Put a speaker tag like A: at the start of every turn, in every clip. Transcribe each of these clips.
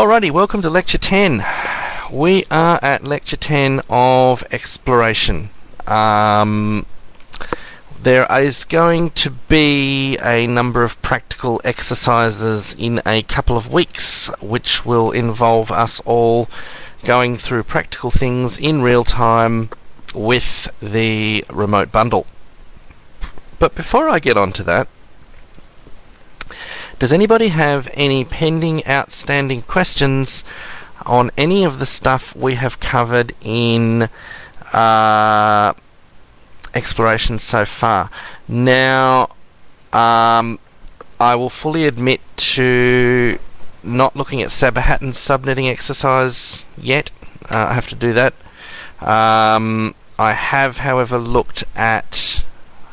A: Alrighty, welcome to Lecture 10. We are at Lecture 10 of Exploration. There is going to be a number of practical exercises in a couple of weeks, which will involve us all going through practical things in real time with the remote bundle. But before I get on to that, does anybody have any pending outstanding questions on any of the stuff we have covered in exploration so far? Now, I will fully admit to not looking at Sabahattin's subnetting exercise yet. I have to do that. I have, however, looked at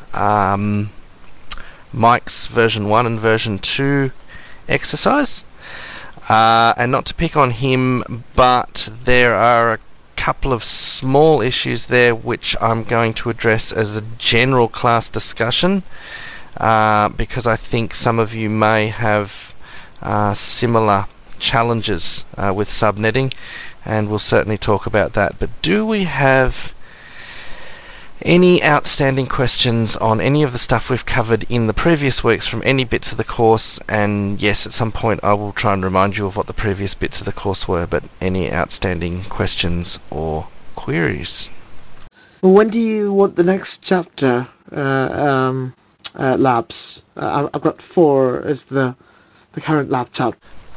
A: Mike's version 1 and version 2 exercise, and not to pick on him, but there are a couple of small issues there which I'm going to address as a general class discussion, because I think some of you may have similar challenges with subnetting, and we'll certainly talk about that. But do we have any outstanding questions on any of the stuff we've covered in the previous weeks from any bits of the course? And yes, at some point I will try and remind you of what the previous bits of the course were, but any outstanding questions or queries?
B: When do you want the next chapter, labs? I've got 4 as the current lab chapter.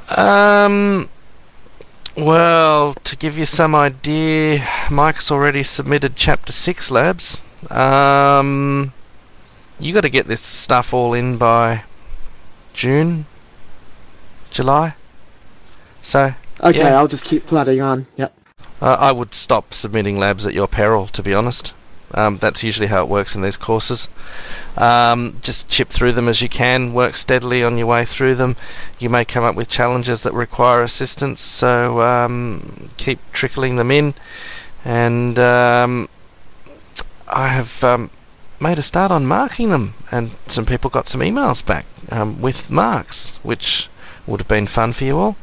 A: Well, to give you some idea, Mike's already submitted Chapter 6 labs. You got to get this stuff all in by June, July. So,
B: okay,
A: yeah.
B: I'll just keep plodding on. Yep.
A: I would stop submitting labs at your peril, to be honest. That's usually how it works in these courses. Just chip through them as you can, work steadily on your way through them. You may come up with challenges that require assistance, so keep trickling them in. And I have made a start on marking them, and some people got some emails back with marks, which would have been fun for you all.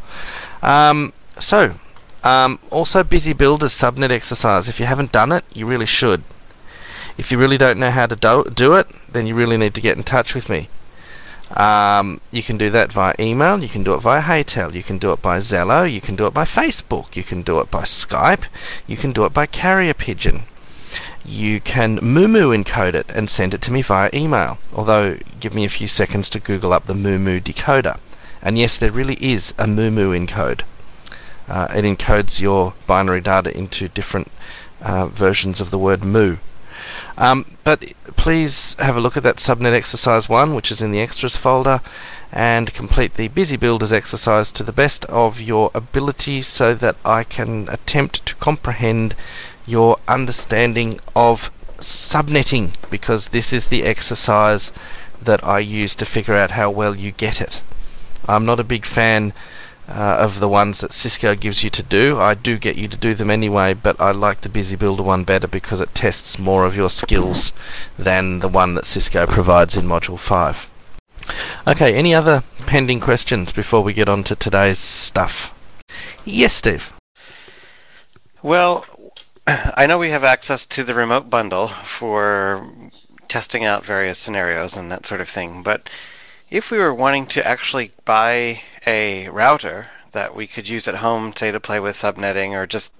A: Also Busy Builders subnet exercise. If you haven't done it, you really should. If you really don't know how to do it, then you really need to get in touch with me. You can do that via email, you can do it via Haytel, you can do it by Zello, you can do it by Facebook, you can do it by Skype, you can do it by Carrier Pigeon. You can Moomoo encode it and send it to me via email, although give me a few seconds to Google up the Moomoo decoder. And yes, there really is a Moomoo encode. It encodes your binary data into different versions of the word moo. But please have a look at that subnet exercise 1, which is in the extras folder, and complete the Busy Builders exercise to the best of your ability so that I can attempt to comprehend your understanding of subnetting, because this is the exercise that I use to figure out how well you get it. I'm not a big fan of the ones that Cisco gives you to do. I do get you to do them anyway, but I like the Busy Builder one better because it tests more of your skills than the one that Cisco provides in Module 5. Okay, any other pending questions before we get on to today's stuff? Yes, Steve?
C: Well, I know we have access to the remote bundle for testing out various scenarios and that sort of thing, but if we were wanting to actually buy a router that we could use at home, say to play with subnetting or just,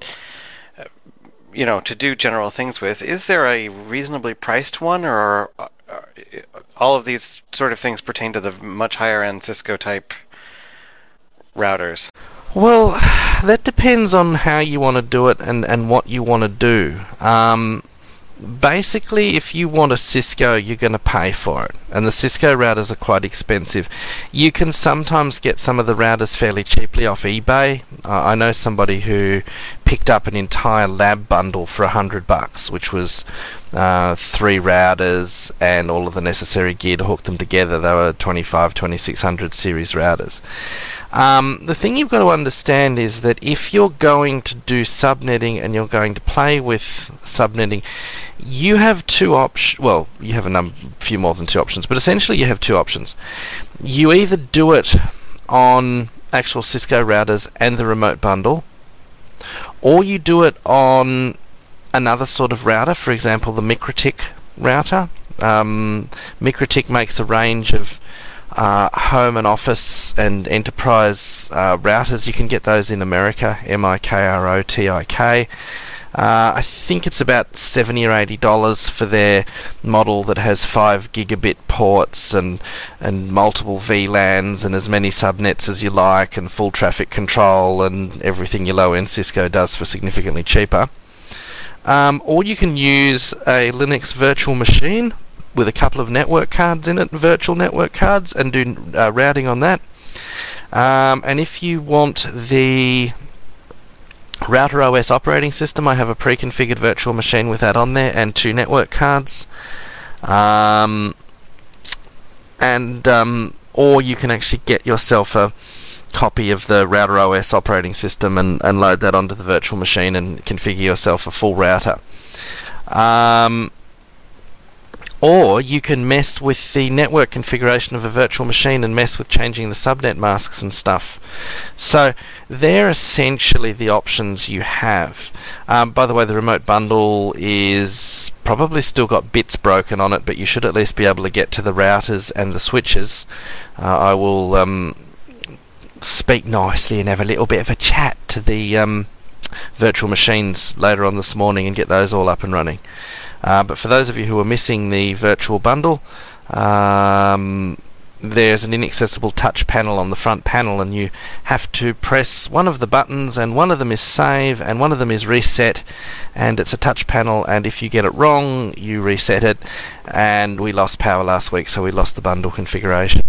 C: to do general things with, is there a reasonably priced one, or all of these sort of things pertain to the much higher end Cisco type routers?
A: Well, that depends on how you want to do it and what you want to do. Basically, if you want a Cisco, you're going to pay for it, and the Cisco routers are quite expensive. You can sometimes get some of the routers fairly cheaply off eBay. I know somebody who picked up an entire lab bundle for $100, which was 3 routers and all of the necessary gear to hook them together. They were 2600 series routers. The thing you've got to understand is that if you're going to do subnetting and you're going to play with subnetting, you have 2 options. Well, you have a few more than 2 options, but essentially you have 2 options. You either do it on actual Cisco routers and the remote bundle, or you do it on another sort of router, for example the MikroTik router. MikroTik makes a range of home and office and enterprise routers. You can get those in America, MikroTik. I think it's about $70 or $80 for their model that has 5 gigabit ports and multiple VLANs and as many subnets as you like and full traffic control and everything your low-end Cisco does for significantly cheaper. Or you can use a Linux virtual machine with a couple of network cards in it, virtual network cards, and do routing on that. And if you want the Router OS operating system, I have a pre-configured virtual machine with that on there and 2 network cards. Or you can actually get yourself a copy of the Router OS operating system and load that onto the virtual machine and configure yourself a full router. Or you can mess with the network configuration of a virtual machine and mess with changing the subnet masks and stuff. So they're essentially the options you have. By the way, the remote bundle is probably still got bits broken on it, but you should at least be able to get to the routers and the switches. I will speak nicely and have a little bit of a chat to the virtual machines later on this morning and get those all up and running. But for those of you who are missing the virtual bundle, there's an inaccessible touch panel on the front panel, and you have to press one of the buttons, and one of them is save and one of them is reset, and it's a touch panel, and if you get it wrong you reset it, and we lost power last week, so we lost the bundle configuration.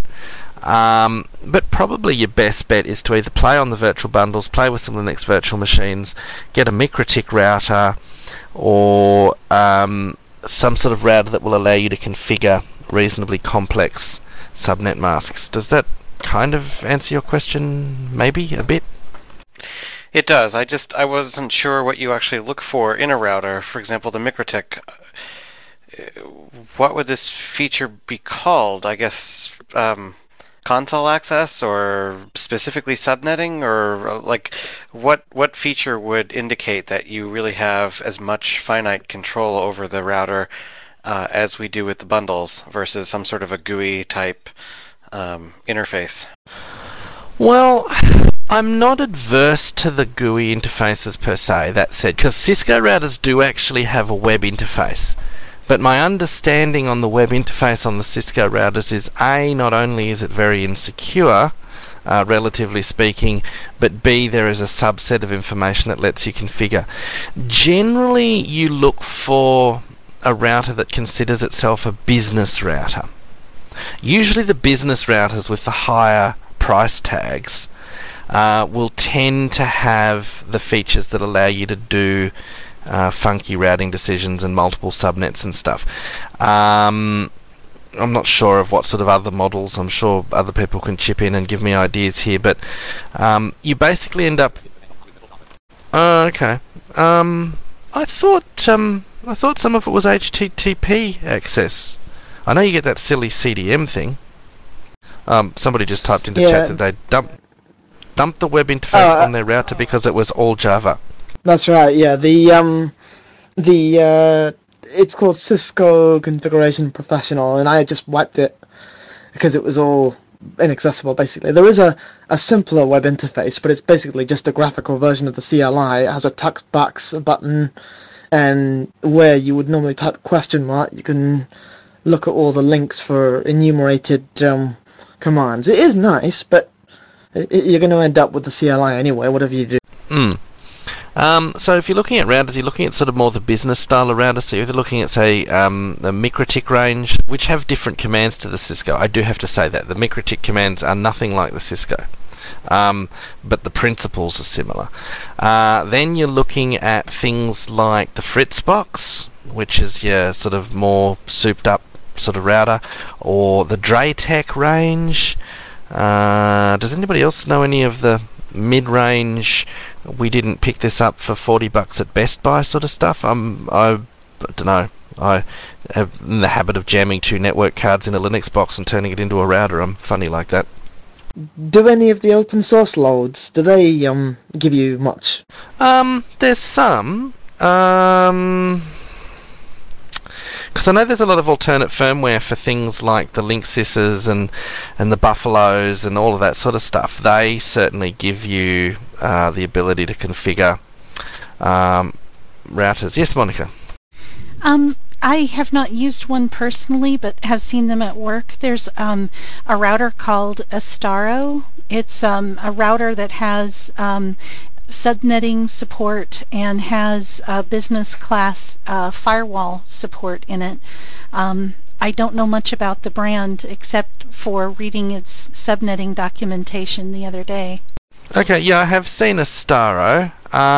A: But probably your best bet is to either play on the virtual bundles, play with some Linux virtual machines, get a MikroTik router, or some sort of router that will allow you to configure reasonably complex subnet masks. Does that kind of answer your question, maybe, a bit?
C: It does. I wasn't sure what you actually look for in a router. For example, the MikroTik. What would this feature be called? I guess console access, or specifically subnetting, or like what feature would indicate that you really have as much finite control over the router as we do with the bundles versus some sort of a GUI type interface?
A: Well, I'm not adverse to the GUI interfaces per se, that said, because Cisco routers do actually have a web interface. But my understanding on the web interface on the Cisco routers is A, not only is it very insecure, relatively speaking, but B, there is a subset of information that lets you configure. Generally, you look for a router that considers itself a business router. Usually the business routers with the higher price tags will tend to have the features that allow you to do funky routing decisions and multiple subnets and stuff. I'm not sure of what sort of other models. I'm sure other people can chip in and give me ideas here, but you basically end up... okay. I thought some of it was HTTP access. I know you get that silly CDM thing. Somebody just typed into chat that they dumped the web interface on their router because it was all Java.
B: That's right. Yeah, it's called Cisco Configuration Professional, and I just wiped it because it was all inaccessible. Basically, there is a simpler web interface, but it's basically just a graphical version of the CLI. It has a text box, a button, and where you would normally type question mark, you can look at all the links for enumerated commands. It is nice, but you're going to end up with the CLI anyway, whatever you do.
A: So if you're looking at routers, you're looking at sort of more the business style of routers. So you're either looking at, say, the MikroTik range, which have different commands to the Cisco. I do have to say that. The MikroTik commands are nothing like the Cisco. But the principles are similar. Then you're looking at things like the Fritzbox, which is your sort of more souped up sort of router, or the Draytech range. Does anybody else know any of the mid-range, we didn't pick this up for $40 at Best Buy sort of stuff? I don't know. I have in the habit of jamming 2 network cards in a Linux box and turning it into a router. I'm funny like that.
B: Do any of the open source loads, do they give you much?
A: There's some. Because I know there's a lot of alternate firmware for things like the Linksys and the Buffaloes and all of that sort of stuff. They certainly give you the ability to configure routers. Yes, Monica?
D: I have not used one personally, but have seen them at work. There's a router called Astaro. It's a router that has subnetting support and has business class firewall support in it. I don't know much about the brand except for reading its subnetting documentation the other day.
A: Okay, yeah, I have seen Astaro.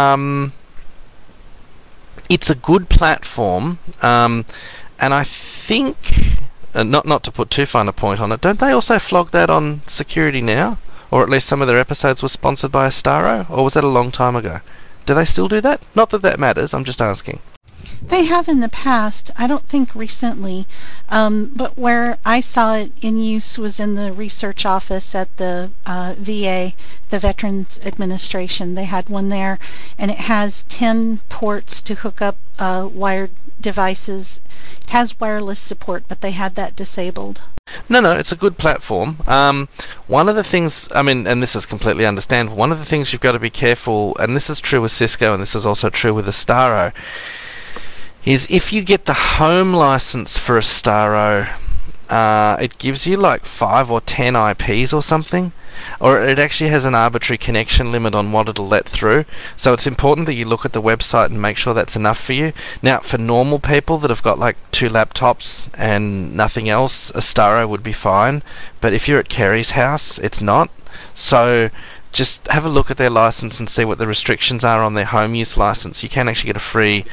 A: It's a good platform, and I think, not to put too fine a point on it, don't they also flog that on Security Now? Or at least some of their episodes were sponsored by Astaro? Or was that a long time ago? Do they still do that? Not that that matters, I'm just asking.
D: They have in the past. I don't think recently. But where I saw it in use was in the research office at the VA, the Veterans Administration. They had one there, and it has 10 ports to hook up wired devices. It has wireless support, but they had that disabled.
A: No, it's a good platform. One of the things, and this is completely understandable, one of the things you've got to be careful, and this is true with Cisco and this is also true with Astaro, is if you get the home license for Astaro, it gives you like 5 or 10 IPs or something, or it actually has an arbitrary connection limit on what it'll let through. So it's important that you look at the website and make sure that's enough for you. Now, for normal people that have got like 2 laptops and nothing else, Astaro would be fine. But if you're at Kerry's house, it's not. So just have a look at their license and see what the restrictions are on their home use license. You can actually get a free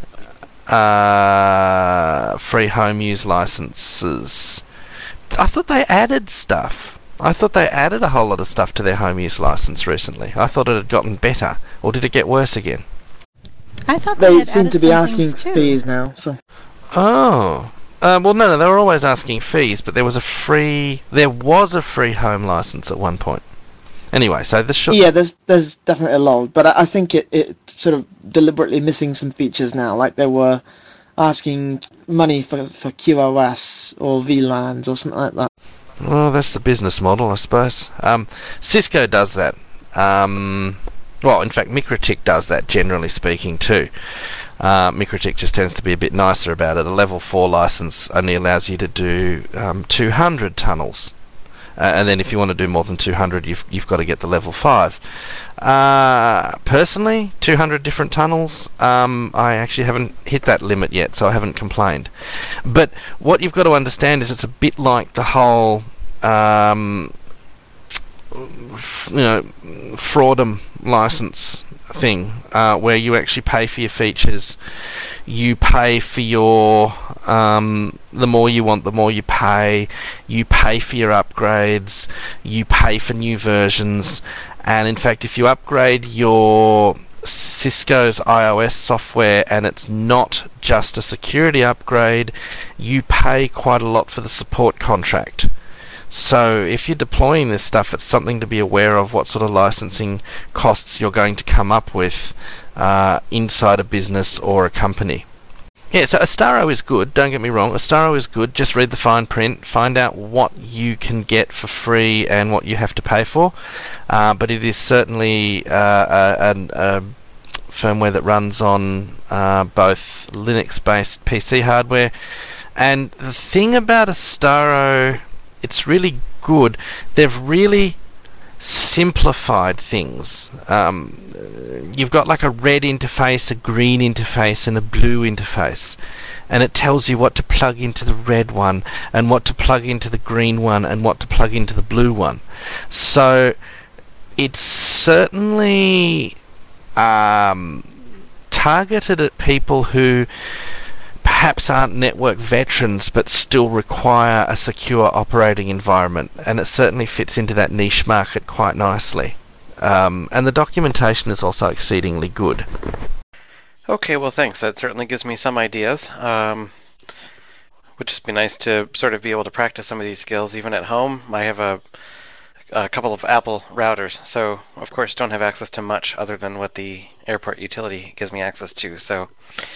A: home use licenses. I thought they added stuff. I thought they added a whole lot of stuff to their home use license recently. I thought it had gotten better, or did it get worse again?
D: I thought
B: They
D: had
B: seem
D: added
B: to be
D: some
B: asking
D: things too.
B: fees now, so...
A: Oh. Well, no, they were always asking fees, but there was a free home license at one point. Anyway, so this should...
B: Yeah, there's definitely a load, but I think it sort of deliberately missing some features now, like they were asking money for QoS or VLANs or something like that.
A: Well, that's the business model, I suppose. Cisco does that. Well, in fact, MikroTik does that, generally speaking, too. MikroTik just tends to be a bit nicer about it. A level 4 license only allows you to do 200 tunnels. And then if you want to do more than 200, you've got to get the level 5. Personally, 200 different tunnels, I actually haven't hit that limit yet, so I haven't complained. But what you've got to understand is it's a bit like the whole, fraudum license thing, where you actually pay for your features. You pay for your the more you want, the more you pay. You pay for your upgrades. You pay for new versions. And in fact, if you upgrade your Cisco's iOS software and it's not just a security upgrade, you pay quite a lot for the support contract. So if you're deploying this stuff, it's something to be aware of, what sort of licensing costs you're going to come up with inside a business or a company. Yeah, so Astaro is good, don't get me wrong, Astaro is good, just read the fine print, find out what you can get for free and what you have to pay for, but it is certainly a firmware that runs on both Linux-based PC hardware. And the thing about Astaro, it's really good. They've really simplified things. You've got like a red interface, a green interface, and a blue interface. And it tells you what to plug into the red one, and what to plug into the green one, and what to plug into the blue one. So it's certainly targeted at people who perhaps aren't network veterans but still require a secure operating environment, and it certainly fits into that niche market quite nicely. And the documentation is also exceedingly good.
C: Okay, well thanks. That certainly gives me some ideas. Would just be nice to sort of be able to practice some of these skills even at home. I have a a couple of Apple routers, so of course don't have access to much other than what the airport utility gives me access to. So,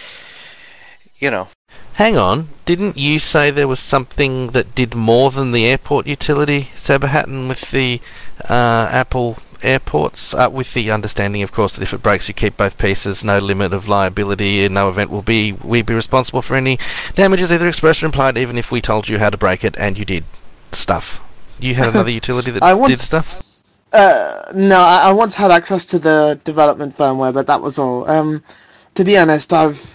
A: Hang on, didn't you say there was something that did more than the airport utility, Saberhatton, with the Apple airports? With the understanding, of course, that if it breaks, you keep both pieces, no limit of liability, and no event will be responsible for any damages, either expressed or implied, even if we told you how to break it and you did stuff. You had another utility that did stuff?
B: No, I once had access to the development firmware, but that was all. To be honest,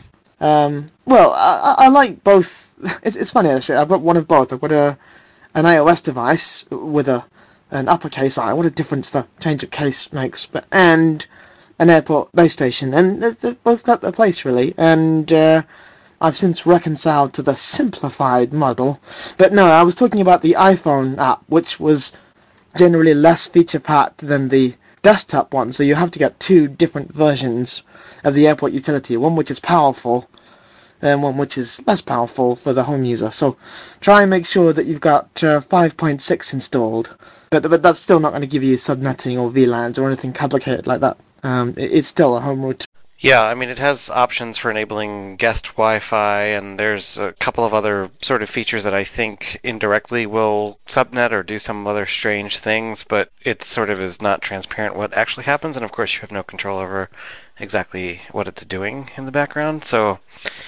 B: I like both. It's funny actually. I've got one of both. I've got an iOS device with an uppercase I. What a difference the change of case makes. And an airport base station, and they've both got their place really. And I've since reconciled to the simplified model. But no, I was talking about the iPhone app, which was generally less feature-packed than the desktop one. So you have to get two different versions of the airport utility. One which is powerful, and one which is less powerful for the home user. So try and make sure that you've got 5.6 installed. But that's still not going to give you subnetting or VLANs or anything complicated like that. It's still a home route.
C: Yeah, I mean, it has options for enabling guest Wi-Fi, and there's a couple of other sort of features that I think indirectly will subnet or do some other strange things, but it sort of is not transparent what actually happens, and of course you have no control over exactly what it's doing in the background. So,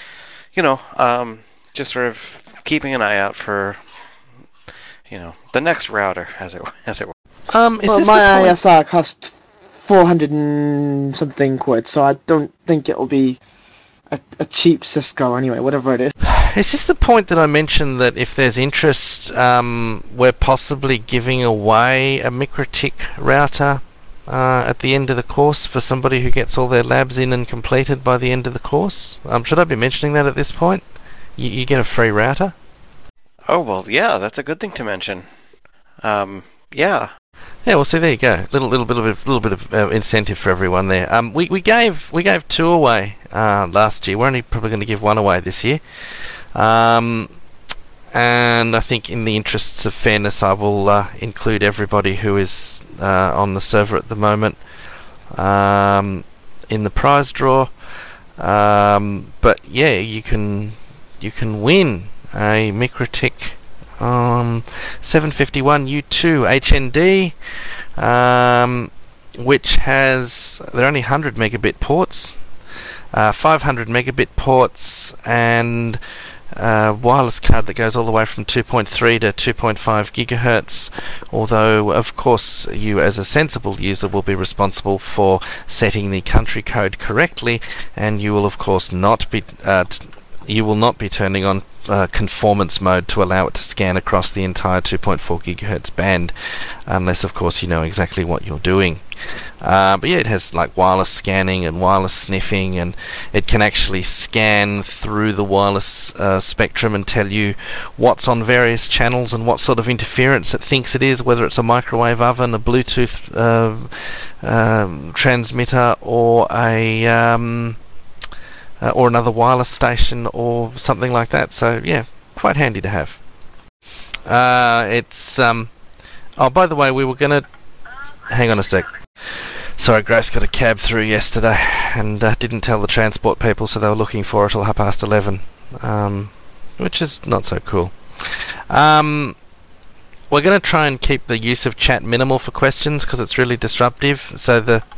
C: just sort of keeping an eye out for, the next router, as it were.
B: My ISR cost 400 and something quid, so I don't think it'll be a cheap Cisco anyway, whatever it is.
A: Is this the point that I mentioned that if there's interest, we're possibly giving away a MikroTik router at the end of the course for somebody who gets all their labs in and completed by the end of the course? Should I be mentioning that at this point? You get a free router?
C: Oh, well, yeah, that's a good thing to mention. Yeah.
A: Yeah, well, see, there you go. Little bit of incentive for everyone there. We gave two away last year. We're only probably going to give one away this year. And I think in the interests of fairness, I will include everybody who is on the server at the moment in the prize draw. But yeah, you can win a MikroTik 751 U2 HND, which has, they're only 100 megabit ports, 500 megabit ports, and wireless card that goes all the way from 2.3 to 2.5 gigahertz, although of course you as a sensible user will be responsible for setting the country code correctly, and you will of course not be turning on conformance mode to allow it to scan across the entire 2.4 gigahertz band, unless of course you know exactly what you're doing. But yeah, it has like wireless scanning and wireless sniffing, and it can actually scan through the wireless spectrum and tell you what's on various channels and what sort of interference it thinks it is, whether it's a microwave oven, a Bluetooth transmitter, or or another wireless station or something like that. So yeah, quite handy to have. It's oh, by the way, we were gonna hang on a sec. Sorry, Grace got a cab through yesterday and didn't tell the transport people, so they were looking for it till 11:30, which is not so cool. We're going to try and keep the use of chat minimal for questions because it's really disruptive. So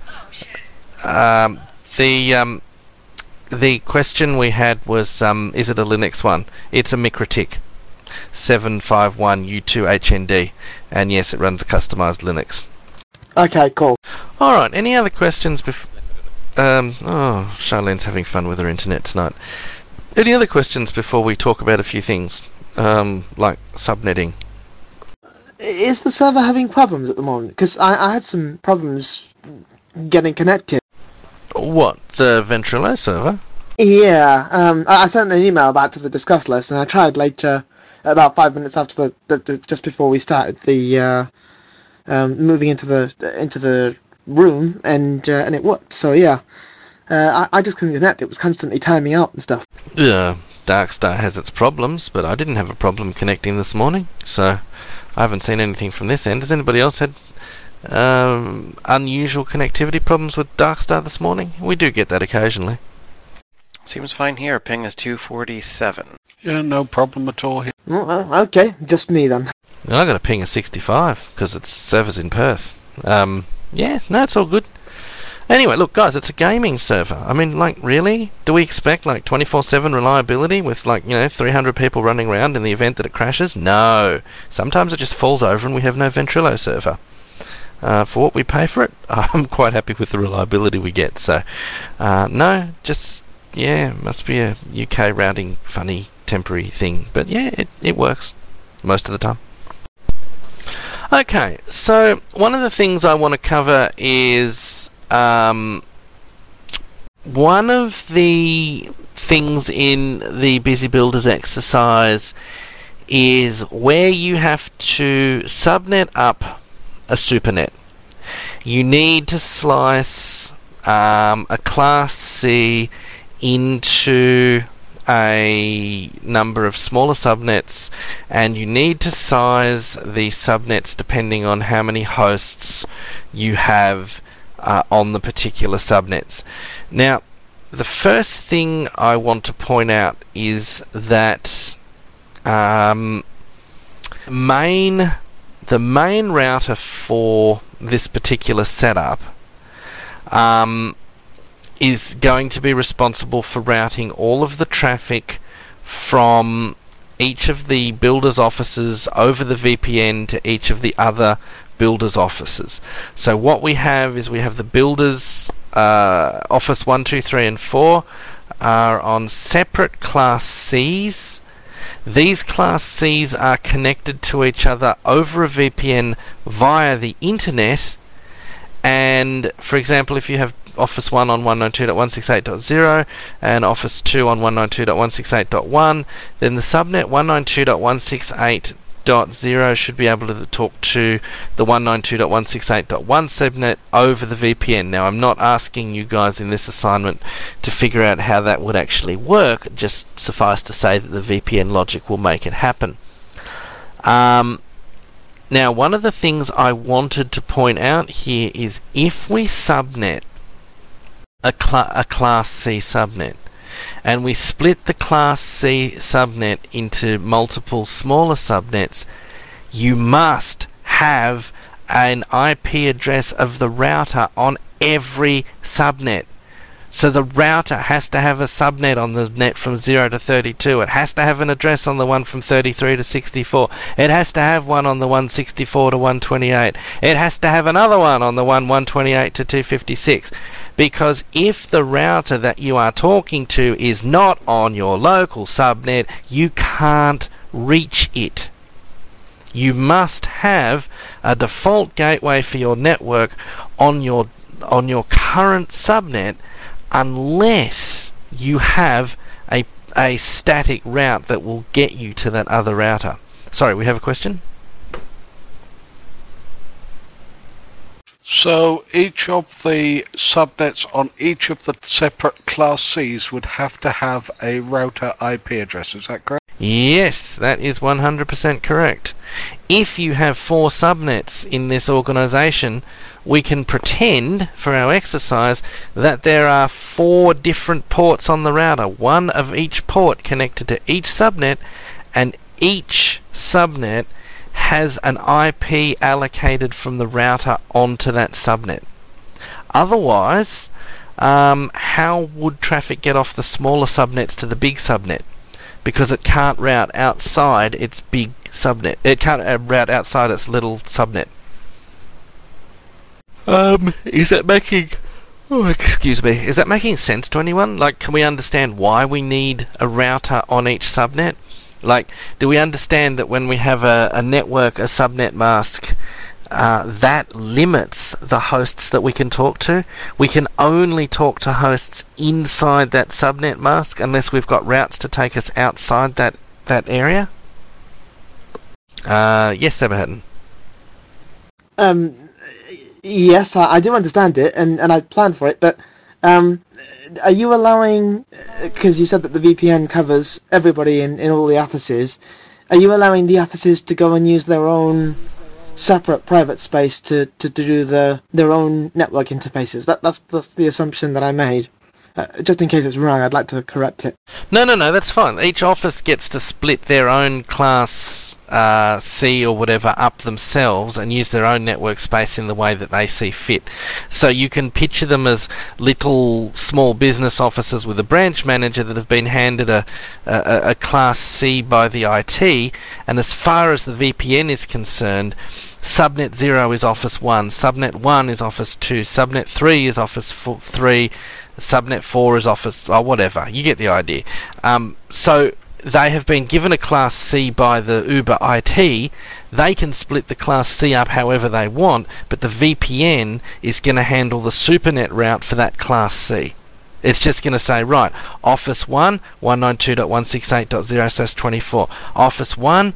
A: the question we had was, is it a Linux one? It's a MikroTik 751 U2 HND, and yes, it runs a customized Linux.
B: Okay, cool.
A: Alright, any other questions Charlene's having fun with her internet tonight. Any other questions before we talk about a few things, like subnetting?
B: Is the server having problems at the moment? Because I had some problems getting connected.
A: What, the Ventrilo server?
B: Yeah, I sent an email back to the discuss list, and I tried later, about 5 minutes after just before we started the moving into the room, and it worked. So yeah, I just couldn't connect. It was constantly timing out and stuff.
A: Yeah, Darkstar has its problems, but I didn't have a problem connecting this morning, so I haven't seen anything from this end. Has anybody else had unusual connectivity problems with Darkstar this morning? We do get that occasionally.
C: Seems fine here. Ping is 247.
E: Yeah, no problem at all here.
B: Well, okay, just me then.
A: And I got a ping of 65 because it's servers in Perth. Yeah, no, it's all good. Anyway, look, guys, it's a gaming server. I mean, like, really? Do we expect, like, 24/7 reliability with, like, 300 people running around in the event that it crashes? No. Sometimes it just falls over and we have no Ventrilo server. For what we pay for it, I'm quite happy with the reliability we get. So, no, just, yeah, must be a UK routing funny temporary thing. But, yeah, it works most of the time. Okay, so one of the things I want to cover is one of the things in the Busy Builders exercise is where you have to subnet up a supernet. You need to slice a Class C into a number of smaller subnets, and you need to size the subnets depending on how many hosts you have on the particular subnets. Now, the first thing I want to point out is that the main router for this particular setup is going to be responsible for routing all of the traffic from each of the builders' offices over the VPN to each of the other builders' offices. So what we have is we have the builders' office 1, 2, 3 and 4 are on separate Class Cs. These Class Cs are connected to each other over a VPN via the internet, and for example, if you have Office 1 on 192.168.0 and Office 2 on 192.168.1, then the subnet 192.168.0 should be able to talk to the 192.168.1 subnet over the VPN. Now, I'm not asking you guys in this assignment to figure out how that would actually work, just suffice to say that the VPN logic will make it happen. Now, one of the things I wanted to point out here is if we subnet a Class C subnet, and we split the Class C subnet into multiple smaller subnets, you must have an IP address of the router on every subnet. So the router has to have a subnet on the net from 0 to 32. It has to have an address on the one from 33 to 64. It has to have one on the 164 to 128. It has to have another one on the 128 to 256. Because if the router that you are talking to is not on your local subnet, you can't reach it. You must have a default gateway for your network on your current subnet, unless you have a static route that will get you to that other router. Sorry, we have a question?
E: So each of the subnets on each of the separate Class Cs would have to have a router IP address, is that correct?
A: Yes, that is 100% correct. If you have 4 subnets in this organization, we can pretend for our exercise that there are 4 different ports on the router, one of each port connected to each subnet, and each subnet has an IP allocated from the router onto that subnet. Otherwise, how would traffic get off the smaller subnets to the big subnet? Because it can't route outside its big subnet. It can't route outside its little subnet. Is that making... Oh, excuse me. Is that making sense to anyone? Like, can we understand why we need a router on each subnet? Like, do we understand that when we have a network, a subnet mask, that limits the hosts that we can talk to? We can only talk to hosts inside that subnet mask unless we've got routes to take us outside that area? Yes, Saberhatton.
B: Yes, I do understand it, and I planned for it, but are you allowing, because you said that the VPN covers everybody in all the offices, are you allowing the offices to go and use their own separate private space to do their own network interfaces. That's the assumption that I made. Just in case it's wrong, I'd like to correct it.
A: No, that's fine. Each office gets to split their own class C or whatever up themselves and use their own network space in the way that they see fit. So you can picture them as little small business offices with a branch manager that have been handed a class C by the IT, and as far as the VPN is concerned, Subnet 0 is Office 1, Subnet 1 is Office 2, Subnet 3 is Office 3, Subnet 4 is Office, or whatever. You get the idea. So they have been given a Class C by the Uber IT. They can split the Class C up however they want, but the VPN is going to handle the SuperNet route for that Class C. It's just going to say, right, Office 1, 192.168.0/24. Office 1,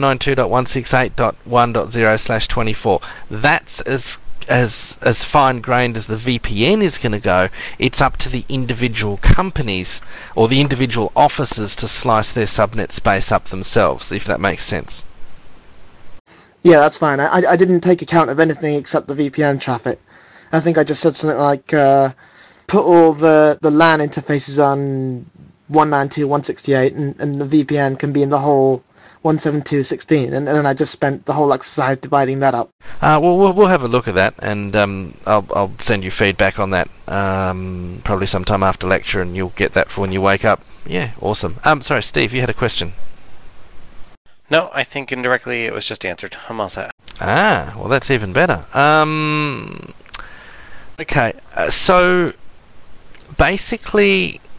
A: 192.168.1.0/24. That's as fine-grained as the VPN is going to go. It's up to the individual companies or the individual offices to slice their subnet space up themselves, if that makes sense.
B: Yeah, that's fine. I didn't take account of anything except the VPN traffic. I think I just said something like, put all the LAN interfaces on 192.168 and the VPN can be in the whole 172.16, and then I just spent the whole exercise dividing that up.
A: We'll have a look at that, and I'll send you feedback on that probably sometime after lecture, and you'll get that for when you wake up. Yeah, awesome. Sorry, Steve, you had a question.
C: No, I think indirectly it was just answered. I'm all set.
A: Well, that's even better. Okay, so basically,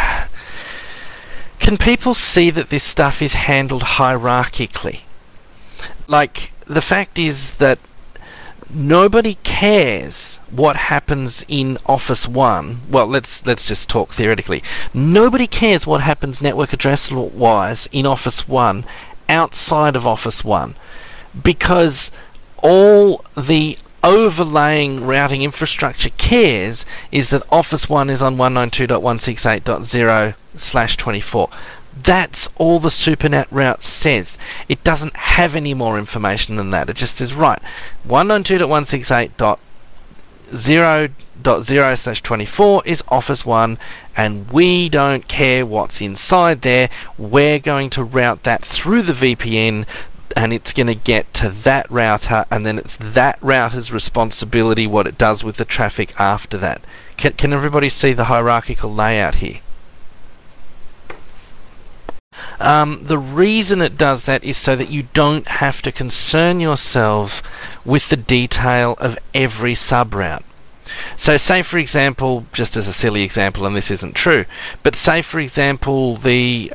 A: can people see that this stuff is handled hierarchically? Like, the fact is that nobody cares what happens in Office 1. Well, let's just talk theoretically. Nobody cares what happens network address-wise in Office 1 outside of Office 1, because all the overlaying routing infrastructure cares is that Office 1 is on 192.168.0/24. That's all the SuperNet route says. It doesn't have any more information than that. It just says, right, 192.168.0.0/24 is Office 1, and we don't care what's inside there. We're going to route that through the VPN, and it's going to get to that router, and then it's that router's responsibility what it does with the traffic after that. Can everybody see the hierarchical layout here? The reason it does that is so that you don't have to concern yourself with the detail of every subroute. So say, for example, just as a silly example, and this isn't true, but say, for example, the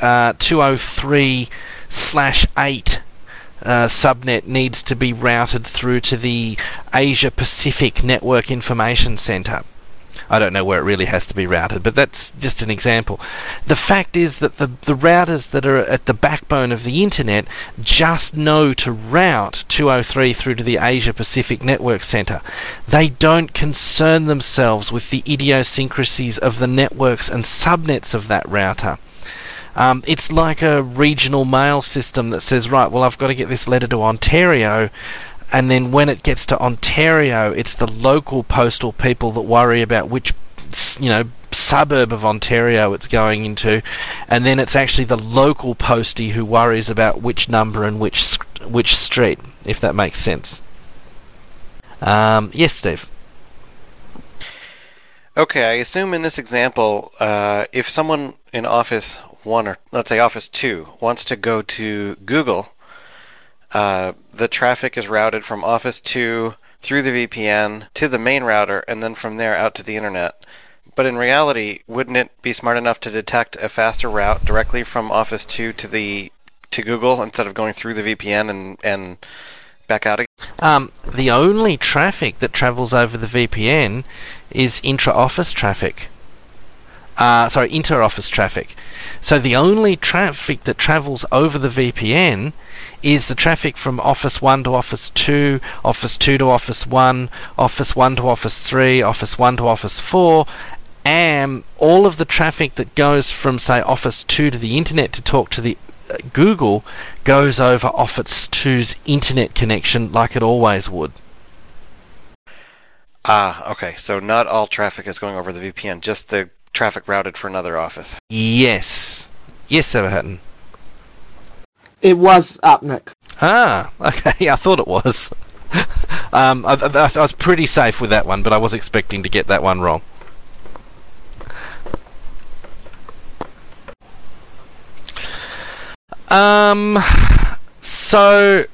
A: 203/8 subnet needs to be routed through to the Asia Pacific Network Information Center. I don't know where it really has to be routed, but that's just an example. The fact is that the routers that are at the backbone of the internet just know to route 203 through to the Asia Pacific Network Center. They don't concern themselves with the idiosyncrasies of the networks and subnets of that router. It's like a regional mail system that says, right, well, I've got to get this letter to Ontario, and then when it gets to Ontario, it's the local postal people that worry about which, suburb of Ontario it's going into, and then it's actually the local postie who worries about which number and which street, if that makes sense. Yes, Steve?
C: Okay, I assume in this example, if someone in Office 1, or let's say Office 2, wants to go to Google, the traffic is routed from Office 2 through the VPN to the main router, and then from there out to the internet. But in reality, wouldn't it be smart enough to detect a faster route directly from Office 2 to Google instead of going through the VPN and back out again?
A: The only traffic that travels over the VPN is intra-office traffic. Inter-office traffic. So the only traffic that travels over the VPN is the traffic from Office 1 to Office 2, Office 2 to Office 1, Office 1 to Office 3, Office 1 to Office 4, and all of the traffic that goes from, say, Office 2 to the internet to talk to the Google goes over Office 2's internet connection like it always would.
C: Ah, okay. So not all traffic is going over the VPN, just the traffic routed for another office.
A: Yes. Yes, Everhatton.
B: It was AppNick.
A: Ah, okay. I thought it was. I was pretty safe with that one, but I was expecting to get that one wrong. So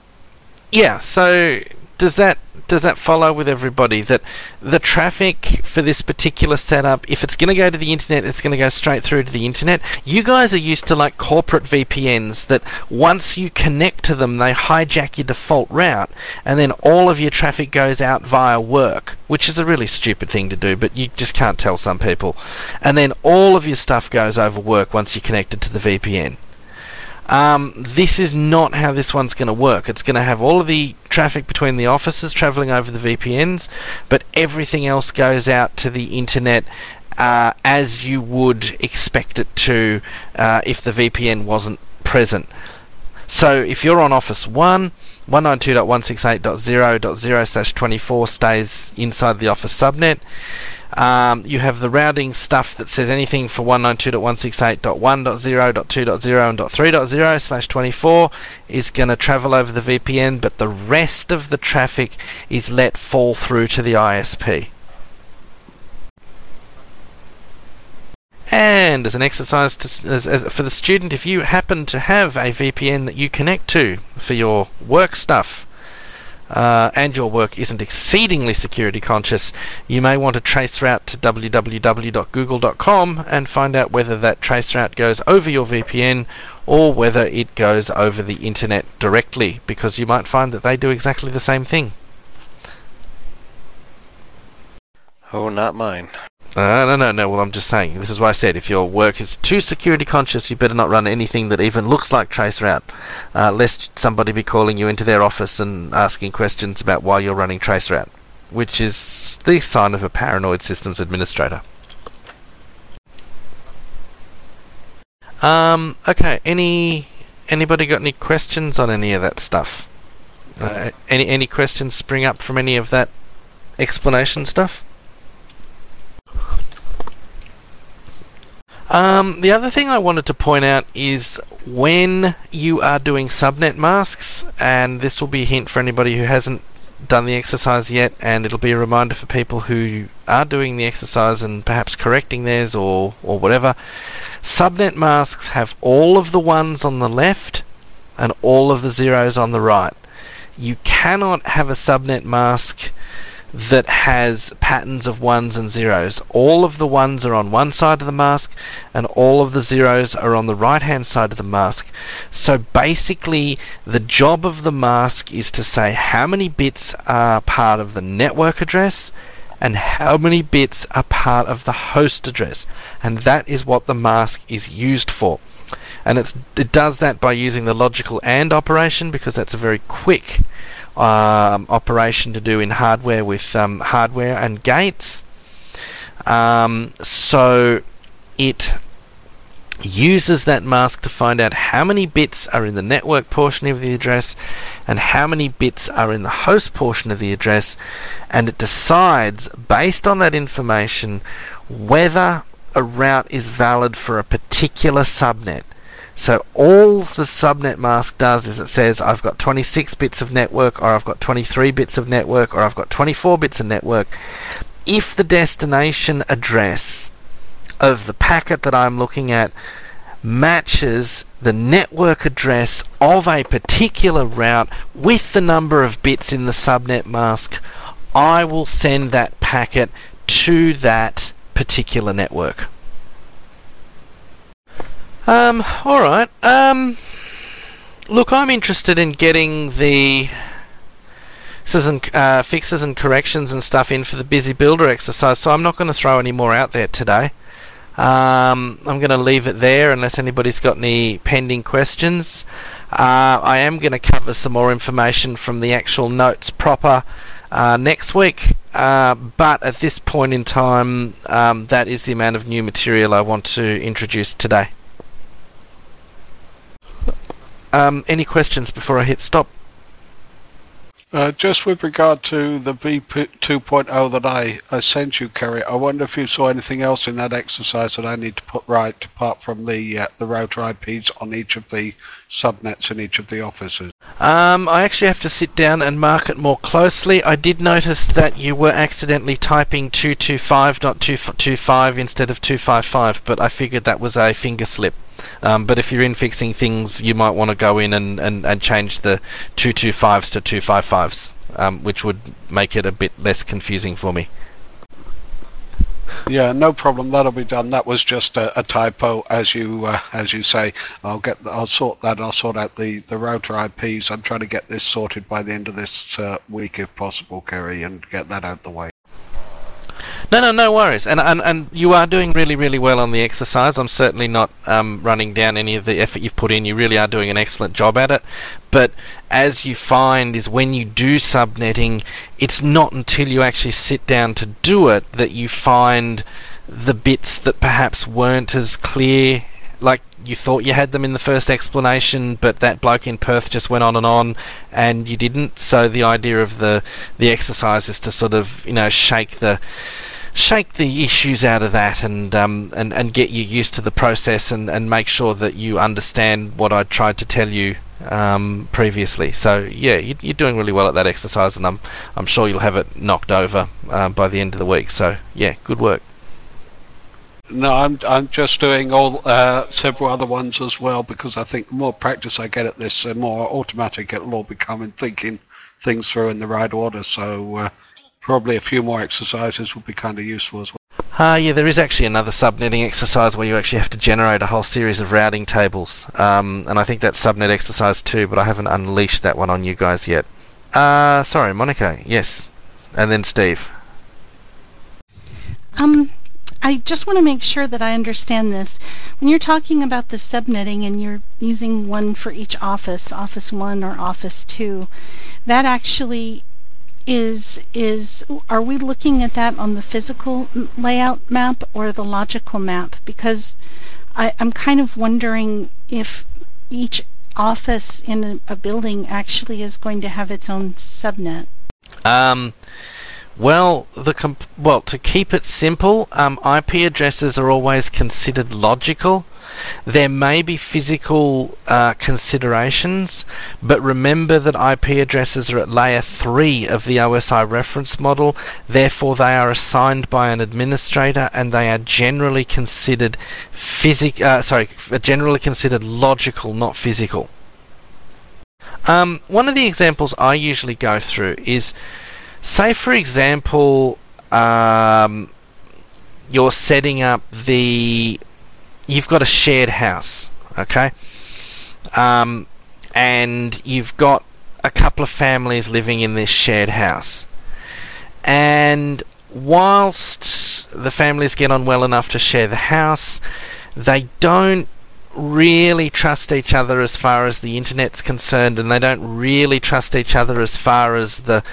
A: does that follow with everybody that the traffic for this particular setup, if it's going to go to the internet, it's going to go straight through to the internet? You guys are used to like corporate VPNs that once you connect to them, they hijack your default route, and then all of your traffic goes out via work, which is a really stupid thing to do, but you just can't tell some people. And then all of your stuff goes over work once you're connected to the VPN. This is not how this one's going to work. It's going to have all of the traffic between the offices travelling over the VPNs, but everything else goes out to the internet as you would expect it to if the VPN wasn't present. So if you're on Office 1, 192.168.0.0/24 stays inside the Office subnet. You have the routing stuff that says anything for 192.168.1.0.2.0 and .3.0/24 is going to travel over the VPN, but the rest of the traffic is let fall through to the ISP. And as an exercise as for the student, if you happen to have a VPN that you connect to for your work stuff, and your work isn't exceedingly security conscious, you may want to trace route to www.google.com and find out whether that trace route goes over your VPN or whether it goes over the internet directly, because you might find that they do exactly the same thing.
C: Oh, not mine.
A: No. Well, I'm just saying. This is why I said if your work is too security conscious, you better not run anything that even looks like traceroute, lest somebody be calling you into their office and asking questions about why you're running traceroute, which is the sign of a paranoid systems administrator. Okay. Anybody got any questions on any of that stuff? Any questions spring up from any of that explanation stuff? The other thing I wanted to point out is when you are doing subnet masks, and this will be a hint for anybody who hasn't done the exercise yet, and it'll be a reminder for people who are doing the exercise and perhaps correcting theirs or whatever. Subnet masks have all of the ones on the left and all of the zeros on the right. You cannot have a subnet mask that has patterns of ones and zeros. All of the ones are on one side of the mask and all of the zeros are on the right hand side of the mask. So basically the job of the mask is to say how many bits are part of the network address and how many bits are part of the host address, and that is what the mask is used for. And it does that by using the logical AND operation, because that's a very quick operation to do in hardware with hardware and gates. So it uses that mask to find out how many bits are in the network portion of the address and how many bits are in the host portion of the address, and it decides based on that information whether a route is valid for a particular subnet. So all the subnet mask does is it says I've got 26 bits of network, or I've got 23 bits of network, or I've got 24 bits of network. If the destination address of the packet that I'm looking at matches the network address of a particular route with the number of bits in the subnet mask, I will send that packet to that particular network. Alright. Look, I'm interested in getting the fixes and corrections and stuff in for the Busy Builder exercise, so I'm not going to throw any more out there today. I'm going to leave it there unless anybody's got any pending questions. I am going to cover some more information from the actual notes proper next week, but at this point in time, that is the amount of new material I want to introduce today. Any questions before I hit stop?
E: Just with regard to the V2.0 that I sent you, Kerry, I wonder if you saw anything else in that exercise that I need to put right, apart from the router IPs on each of the subnets in each of the offices.
A: I actually have to sit down and mark it more closely. I did notice that you were accidentally typing 225.225 instead of 255, but I figured that was a finger slip. But if you're in fixing things, you might want to go in and change the 225s to 255s, which would make it a bit less confusing for me.
E: Yeah, no problem. That'll be done. That was just a typo, as you say. I'll sort that. I'll sort out the router IPs. I'm trying to get this sorted by the end of this week, if possible, Kerry, and get that out the way.
A: No worries. And you are doing really, really well on the exercise. I'm certainly not running down any of the effort you've put in. You really are doing an excellent job at it. But as you find is when you do subnetting, it's not until you actually sit down to do it that you find the bits that perhaps weren't as clear, like you thought you had them in the first explanation, but that bloke in Perth just went on and you didn't. So the idea of the exercise is to sort of, shake the issues out of that and get you used to the process and make sure that you understand what I tried to tell you previously. So yeah, you're doing really well at that exercise, and I'm sure you'll have it knocked over by the end of the week. So yeah, good work.
E: No, I'm just doing all several other ones as well, because I think the more practice I get at this, the more automatic it'll all become in thinking things through in the right order. So probably a few more exercises will be kind of useful as well.
A: Yeah, there is actually another subnetting exercise where you actually have to generate a whole series of routing tables, and I think that's subnet exercise 2, but I haven't unleashed that one on you guys yet. Sorry, Monica, yes, and then Steve.
D: I just want to make sure that I understand this. When you're talking about the subnetting and you're using one for each office, Office 1 or Office 2, that actually are we looking at that on the physical layout map or the logical map? Because I'm kind of wondering if each office in a building actually is going to have its own subnet.
A: Well, to keep it simple, IP addresses are always considered logical. There may be physical considerations, but remember that IP addresses are at layer 3 of the OSI reference model. Therefore, they are assigned by an administrator, and they are generally considered logical, not physical. One of the examples I usually go through is, say for example, you're setting up you've got a shared house, okay? And you've got a couple of families living in this shared house. And whilst the families get on well enough to share the house, they don't really trust each other as far as the internet's concerned, and they don't really trust each other as far as the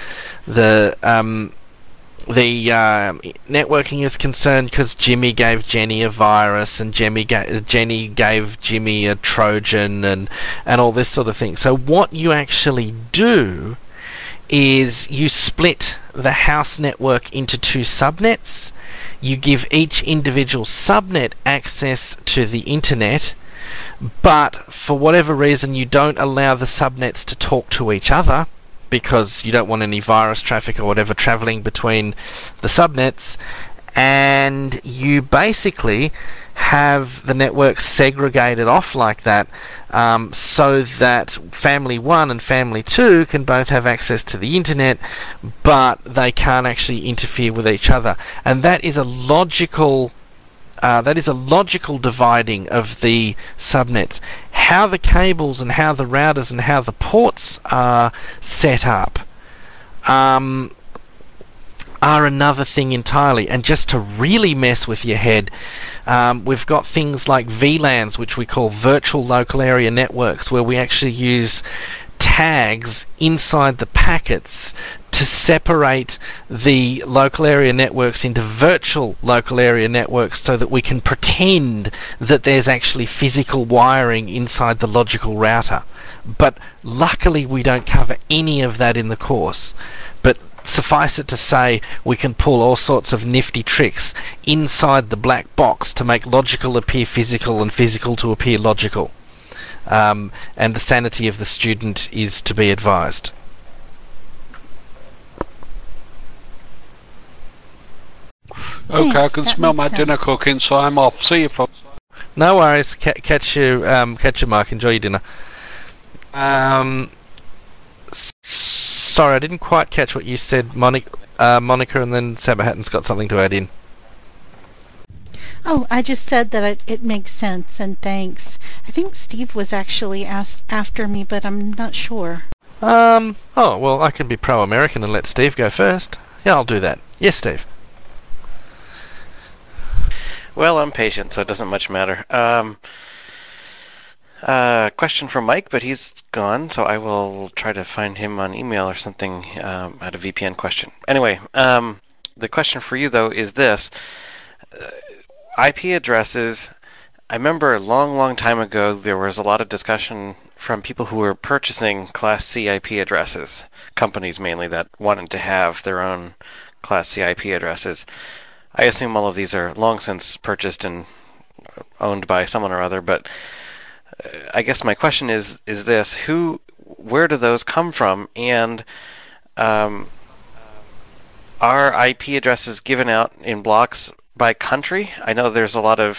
A: networking is concerned, because Jimmy gave Jenny a virus and Jenny gave Jimmy a Trojan and all this sort of thing. So what you actually do is you split the house network into 2 subnets. You give each individual subnet access to the internet, but for whatever reason you don't allow the subnets to talk to each other, because you don't want any virus traffic or whatever traveling between the subnets, and you basically have the network segregated off like that, so that family 1 and family 2 can both have access to the internet, but they can't actually interfere with each other. And that is a logical dividing of the subnets. How the cables and how the routers and how the ports are set up are another thing entirely. And just to really mess with your head, we've got things like VLANs, which we call virtual local area networks, where we actually use tags inside the packets to separate the local area networks into virtual local area networks so that we can pretend that there's actually physical wiring inside the logical router. But luckily we don't cover any of that in the course. But suffice it to say, we can pull all sorts of nifty tricks inside the black box to make logical appear physical and physical to appear logical. And the sanity of the student is to be advised.
E: Okay,
D: Thanks,
E: I can
D: that
E: smell
D: makes
E: my dinner
D: sense.
E: cooking, so I'm off. See you, folks.
A: No worries. Catch you, Mark. Enjoy your dinner. Sorry, I didn't quite catch what you said, Monica, and then Saberhatton's got something to add in.
D: Oh, I just said that it makes sense, and thanks. I think Steve was actually asked after me, but I'm not sure.
A: Oh, well, I can be pro-American and let Steve go first. Yeah, I'll do that. Yes, Steve.
C: Well, I'm patient, so it doesn't much matter. Question from Mike, but he's gone, so I will try to find him on email or something at a VPN question. Anyway, the question for you, though, is this. IP addresses, I remember a long time ago there was a lot of discussion from people who were purchasing Class C IP addresses, companies mainly that wanted to have their own Class C IP addresses. I assume all of these are long since purchased and owned by someone or other, but I guess my question is this: where do those come from, and are IP addresses given out in blocks by country? I know there's a lot of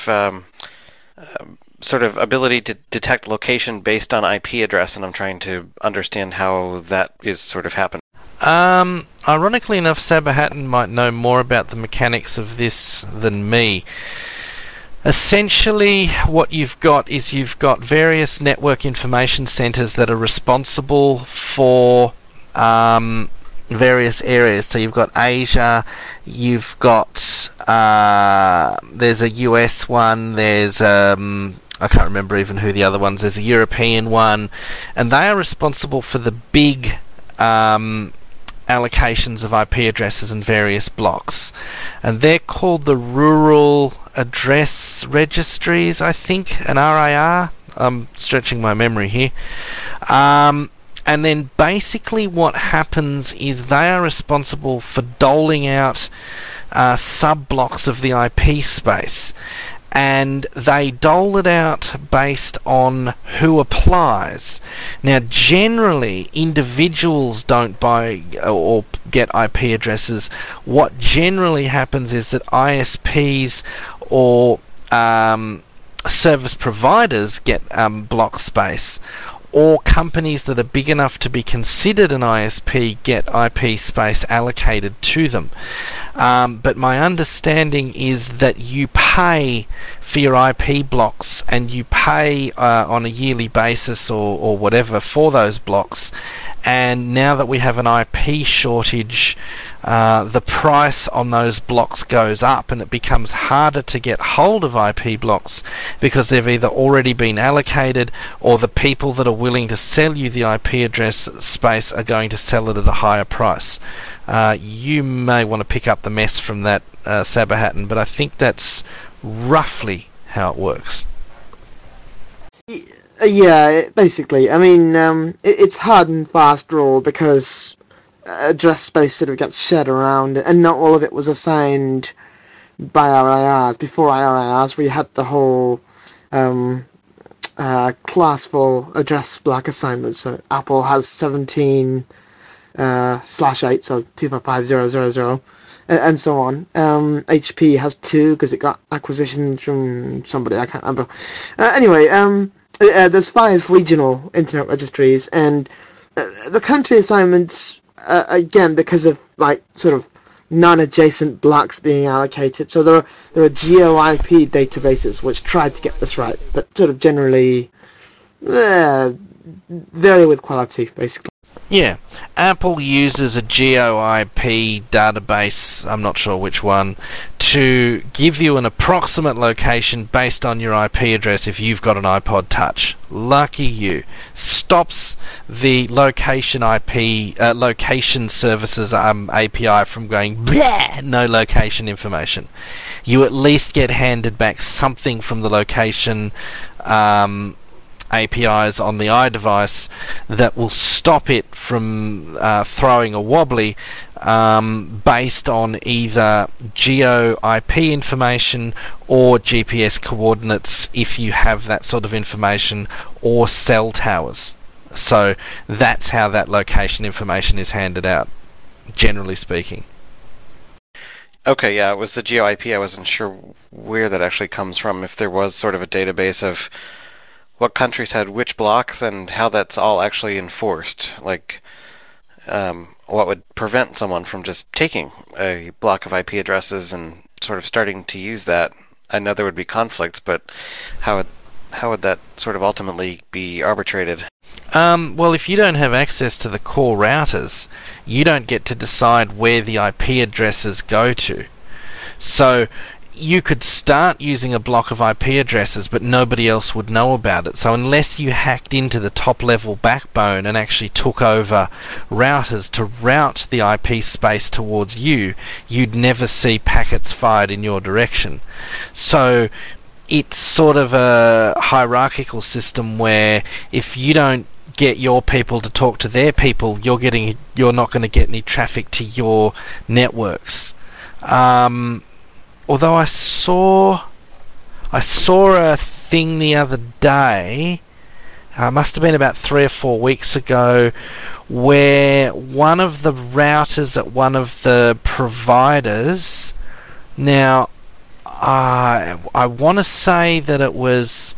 C: sort of ability to detect location based on IP address, and I'm trying to understand how that is sort of happening.
A: Ironically enough, Saberhatton might know more about the mechanics of this than me. Essentially, what you've got is you've got various network information centers that are responsible for various areas. So you've got Asia, you've got there's a US one, there's I can't remember even who the other ones. There's a European one, and they are responsible for the big allocations of IP addresses in various blocks, and they're called the Rural Address Registries, I think, an RAR. I'm stretching my memory here. And then basically what happens is they are responsible for doling out sub-blocks of the IP space, and they dole it out based on who applies. Now, generally, individuals don't buy or get IP addresses. What generally happens is that ISPs or service providers get block space, or companies that are big enough to be considered an ISP get IP space allocated to them. But my understanding is that you pay for your IP blocks, and you pay on a yearly basis or whatever for those blocks. And now that we have an IP shortage, the price on those blocks goes up, and it becomes harder to get hold of IP blocks because they've either already been allocated, or the people that are willing to sell you the IP address space are going to sell it at a higher price. You may want to pick up the mess from that, Saberhatton, but I think that's roughly how it works.
B: Yeah, basically. I mean, it's hard and fast rule because address space sort of gets shared around, and not all of it was assigned by RIRs. Before RIRs, we had the whole class for address block assignments. So Apple has 17/8, so 255,000, and so on. HP has 2 because it got acquisitions from somebody, I can't remember. Anyway, there's 5 regional internet registries, and the country assignments, again, because of like sort of non-adjacent blocks being allocated. So there are geo-IP databases which tried to get this right, but sort of generally vary with quality, basically.
A: Yeah, Apple uses a GeoIP database, I'm not sure which one, to give you an approximate location based on your IP address if you've got an iPod Touch. Lucky you. Stops the location services API from going blah, no location information. You at least get handed back something from the location APIs on the iDevice that will stop it from throwing a wobbly based on either geo IP information or GPS coordinates if you have that sort of information, or cell towers. So that's how that location information is handed out, generally speaking.
C: Okay, yeah, it was the GeoIP. I wasn't sure where that actually comes from, if there was sort of a database of what countries had which blocks and how that's all actually enforced. Like, what would prevent someone from just taking a block of IP addresses and sort of starting to use that? I know there would be conflicts, but how would that sort of ultimately be arbitrated?
A: Well, if you don't have access to the core routers, you don't get to decide where the IP addresses go to. So you could start using a block of IP addresses, but nobody else would know about it. So unless you hacked into the top level backbone and actually took over routers to route the IP space towards you, you'd never see packets fired in your direction. So it's sort of a hierarchical system where if you don't get your people to talk to their people, you're not going to get any traffic to your networks. Although I saw a thing the other day, must have been about 3 or 4 weeks ago, where one of the routers at one of the providers, now I want to say that it was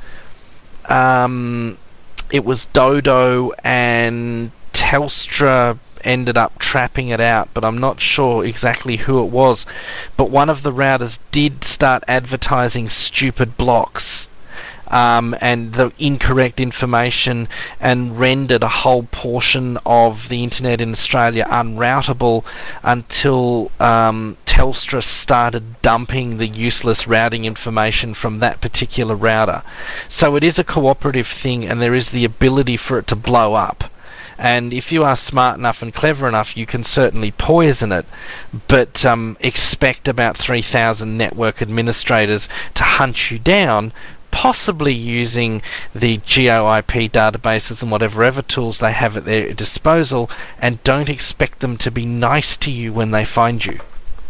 A: Dodo, and Telstra ended up trapping it out, but I'm not sure exactly who it was. But one of the routers did start advertising stupid blocks and the incorrect information, and rendered a whole portion of the internet in Australia unroutable until Telstra started dumping the useless routing information from that particular router. So it is a cooperative thing, and there is the ability for it to blow up. And if you are smart enough and clever enough, you can certainly poison it, but expect about 3,000 network administrators to hunt you down, possibly using the GeoIP databases and whatever other tools they have at their disposal, and don't expect them to be nice to you when they find you.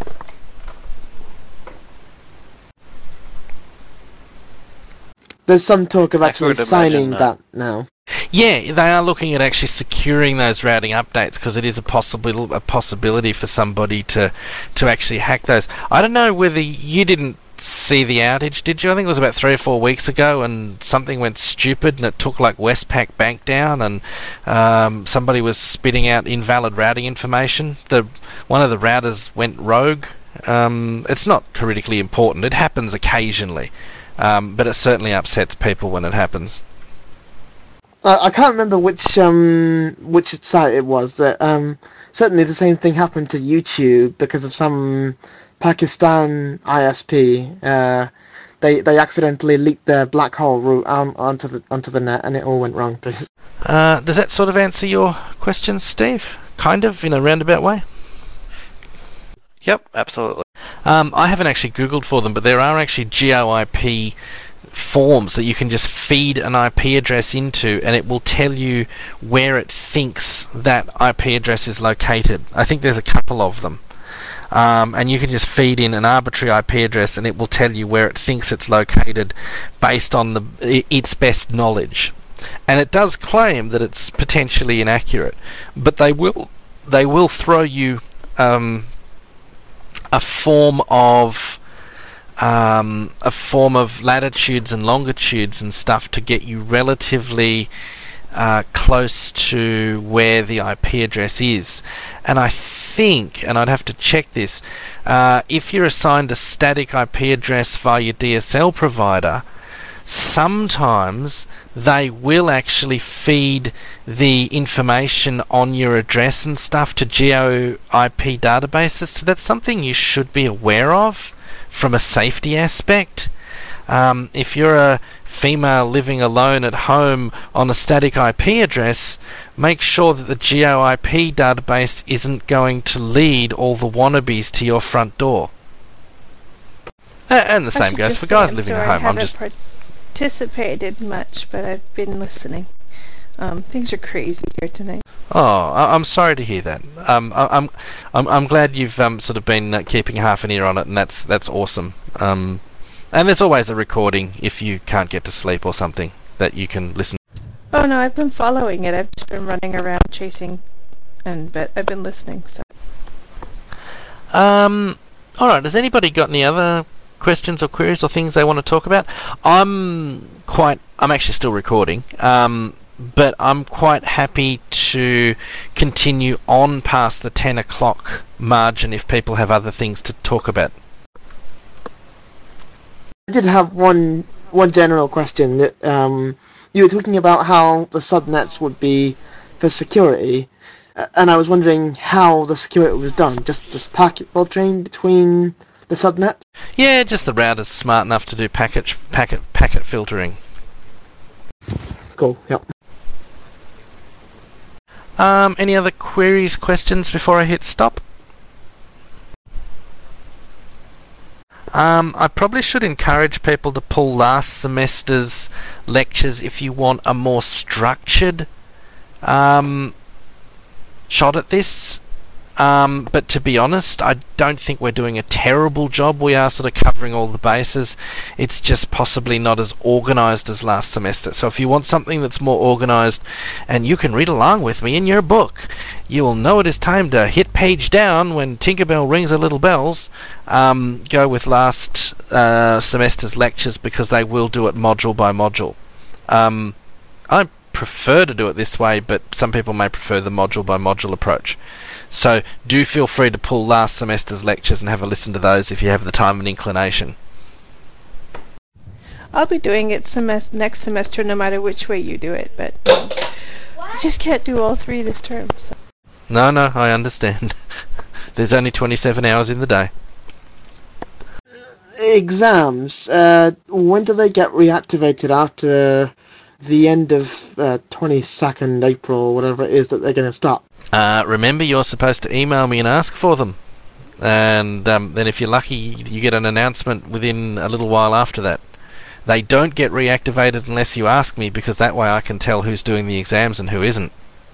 B: There's some talk of actually
C: would
B: signing
C: imagine
B: that now.
A: Yeah, they are looking at actually securing those routing updates, because it is a possibility for somebody to actually hack those. I don't know whether you didn't see the outage, did you? I think it was about 3 or 4 weeks ago, and something went stupid and it took like Westpac Bank down, and somebody was spitting out invalid routing information. One of the routers went rogue. It's not critically important. It happens occasionally, but it certainly upsets people when it happens.
B: I can't remember which site it was. That certainly the same thing happened to YouTube because of some Pakistan ISP. They accidentally leaked their black hole route onto the net, and it all went wrong.
A: Does that sort of answer your question, Steve? Kind of, in a roundabout way?
C: Yep, absolutely.
A: I haven't actually Googled for them, but there are actually GeoIP forms that you can just feed an IP address into, and it will tell you where it thinks that IP address is located. I think there's a couple of them. And you can just feed in an arbitrary IP address, and it will tell you where it thinks it's located based on its best knowledge. And it does claim that it's potentially inaccurate, but they will throw you a form of latitudes and longitudes and stuff to get you relatively close to where the IP address is. And I think, and I'd have to check this, if you're assigned a static IP address via your DSL provider, sometimes they will actually feed the information on your address and stuff to GeoIP databases, so that's something you should be aware of from a safety aspect. If you're a female living alone at home on a static IP address, make sure that the GeoIP database isn't going to lead all the wannabes to your front door. And the same goes for guys living at home.
F: I haven't participated much, but I've been listening. Things are crazy here tonight.
A: Oh, I'm sorry to hear that. I'm glad you've sort of been keeping half an ear on it, and that's awesome. And there's always a recording if you can't get to sleep or something that you can listen.
F: Oh no, I've been following it. I've just been running around chasing, but I've been listening. So.
A: All right. Has anybody got any other questions or queries or things they want to talk about? I'm actually still recording. But I'm quite happy to continue on past the 10 o'clock margin if people have other things to talk about.
B: I did have one general question. That you were talking about how the subnets would be for security, and I was wondering how the security was done. Just packet filtering between the subnets?
A: Yeah, just the router's smart enough to do packet filtering.
B: Cool. Yep.
A: Any other queries, questions before I hit stop? I probably should encourage people to pull last semester's lectures if you want a more structured shot at this. But to be honest, I don't think we're doing a terrible job. We are sort of covering all the bases. It's just possibly not as organised as last semester. So if you want something that's more organised and you can read along with me in your book, you will know it is time to hit page down when Tinkerbell rings her little bells. Go with last semester's lectures because they will do it module by module. I prefer to do it this way, but some people may prefer the module by module approach. So do feel free to pull last semester's lectures and have a listen to those if you have the time and inclination.
F: I'll be doing it next semester no matter which way you do it, but I just can't do all three this term. So.
A: No, I understand. There's only 27 hours in the day.
B: Exams. When do they get reactivated after the end of 22nd April, whatever it is that they're going to start?
A: Remember, you're supposed to email me and ask for them. And then if you're lucky, you get an announcement within a little while after that. They don't get reactivated unless you ask me, because that way I can tell who's doing the exams and who isn't.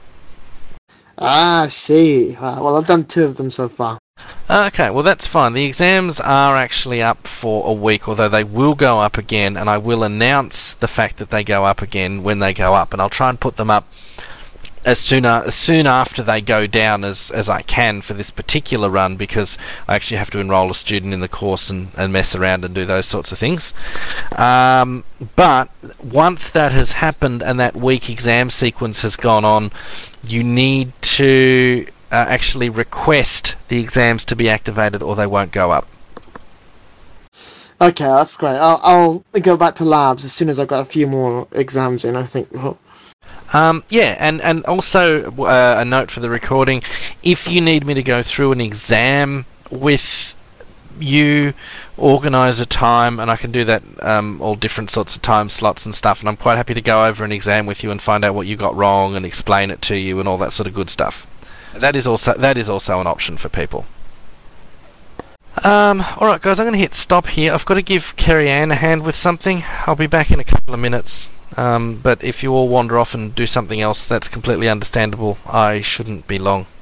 B: I see. Well, I've done 2 of them so far.
A: Okay, well that's fine. The exams are actually up for a week, although they will go up again, and I will announce the fact that they go up again when they go up, and I'll try and put them up as soon after they go down as I can for this particular run, because I actually have to enrol a student in the course and mess around and do those sorts of things. But once that has happened and that week exam sequence has gone on, you need to actually request the exams to be activated or they won't go up.
B: Okay, that's great. I'll go back to labs as soon as I've got a few more exams in, I think.
A: Yeah, and also a note for the recording, if you need me to go through an exam with you, organise a time, and I can do that all different sorts of time slots and stuff, and I'm quite happy to go over an exam with you and find out what you got wrong and explain it to you and all that sort of good stuff. That is also an option for people. Alright guys, I'm going to hit stop here. I've got to give Kerry Ann a hand with something. I'll be back in a couple of minutes. But if you all wander off and do something else, that's completely understandable. I shouldn't be long.